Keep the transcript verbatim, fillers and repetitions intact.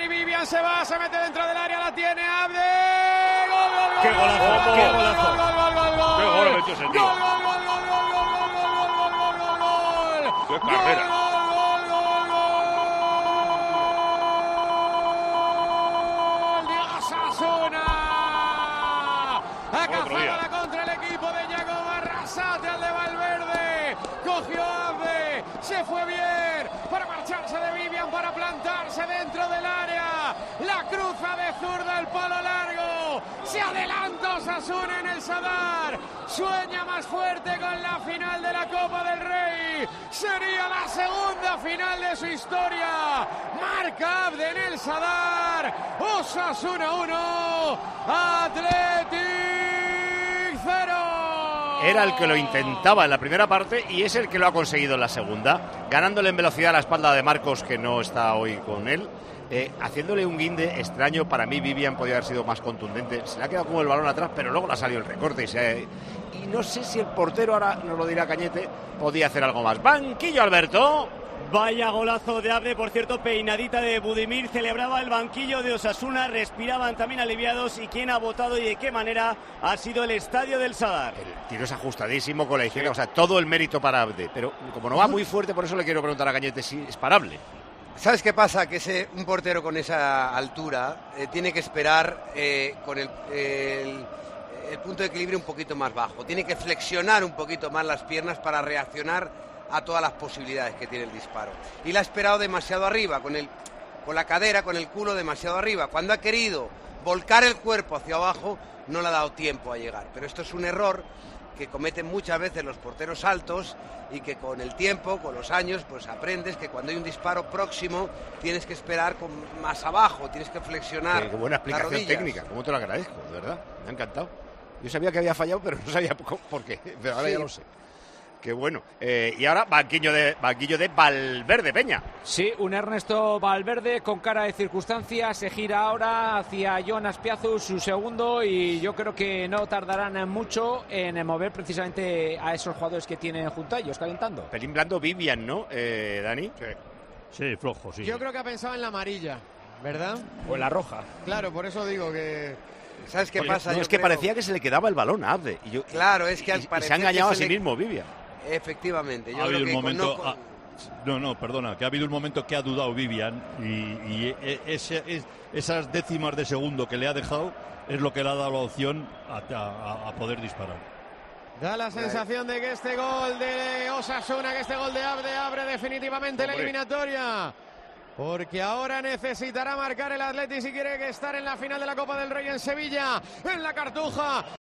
Dani Vivian se va, se mete dentro del área, la tiene Abde. ¡Gol, gol, gol! ¡Qué golazo! ¡Qué golazo! ¡Gol, gol, gol, gol, gol! ¡Qué gol ha metido ese tío! ¡Gol, gol, gol, gol, gol, gol, gol, gol, gol, gol! ¡Qué carrera! ¡Gol, gol, gol, gol! ¡De Osasuna! Ha cazado la contra el equipo de Yago Arrasate al de Valverde. Cogió a Abde, se fue bien para marcharse de Vivian, para plantarse dentro del área. La cruza de zurda el palo largo. Se adelanta Osasuna en el Sadar. Sueña más fuerte con la final de la Copa del Rey. Sería la segunda final de su historia. Marca Abde en el Sadar. Osasuna uno, Athletic cero. Era el que lo intentaba en la primera parte y es el que lo ha conseguido en la segunda, ganándole en velocidad a la espalda de Marcos, que no está hoy con él, eh, haciéndole un guinde extraño. Para mí Vivian podía haber sido más contundente, se le ha quedado como el balón atrás, pero luego le ha salido el recorte y, se ha... y no sé si el portero, ahora nos lo dirá Cañete, podía hacer algo más. Banquillo, Alberto. Vaya golazo de Abde, por cierto, peinadita de Budimir, celebraba el banquillo de Osasuna, respiraban también aliviados, y quién ha votado y de qué manera ha sido el estadio del Sadar. El tiro es ajustadísimo con la izquierda, o sea, todo el mérito para Abde, pero como no va muy fuerte, por eso le quiero preguntar a Cañete si es parable. ¿Sabes qué pasa? Que ese, un portero con esa altura eh, tiene que esperar eh, con el, el, el punto de equilibrio un poquito más bajo, tiene que flexionar un poquito más las piernas para reaccionar a todas las posibilidades que tiene el disparo. Y la ha esperado demasiado arriba, con, el, con la cadera, con el culo demasiado arriba. Cuando ha querido volcar el cuerpo hacia abajo, no le ha dado tiempo a llegar. Pero esto es un error que cometen muchas veces los porteros altos y que con el tiempo, con los años, pues aprendes que cuando hay un disparo próximo tienes que esperar con más abajo, tienes que flexionar. Qué, qué buena explicación técnica, cómo te lo agradezco, de verdad, me ha encantado. Yo sabía que había fallado, pero no sabía por qué, pero ahora sí. Ya lo sé. Qué bueno. Eh, y ahora banquillo de, banquillo de Valverde, Peña. Sí, un Ernesto Valverde con cara de circunstancia. Se gira ahora hacia Jonas Piazu, su segundo, y yo creo que no tardarán mucho en mover precisamente a esos jugadores que tienen junto a ellos, calentando. Pelín blando Vivian, ¿no, eh, Dani? Sí. Sí, flojo, sí. Yo creo que ha pensado en la amarilla, ¿verdad? O en la roja. Claro, por eso digo que... ¿Sabes qué Oye, pasa? No, yo es que creo... parecía que se le quedaba el balón a Abde. Y yo, claro, es que al y, parecer... y se ha engañado a sí le... mismo, Vivian. Efectivamente. Yo ha creo habido que un momento... con... Ah, no, no, perdona, que ha habido un momento que ha dudado Vivian y, y ese, es, esas décimas de segundo que le ha dejado es lo que le ha dado la opción a, a, a poder disparar. Da la sensación de que este gol de Osasuna, que este gol de Abde abre definitivamente la eliminatoria. Porque ahora necesitará marcar el Athletic si quiere que estar en la final de la Copa del Rey en Sevilla, en la Cartuja.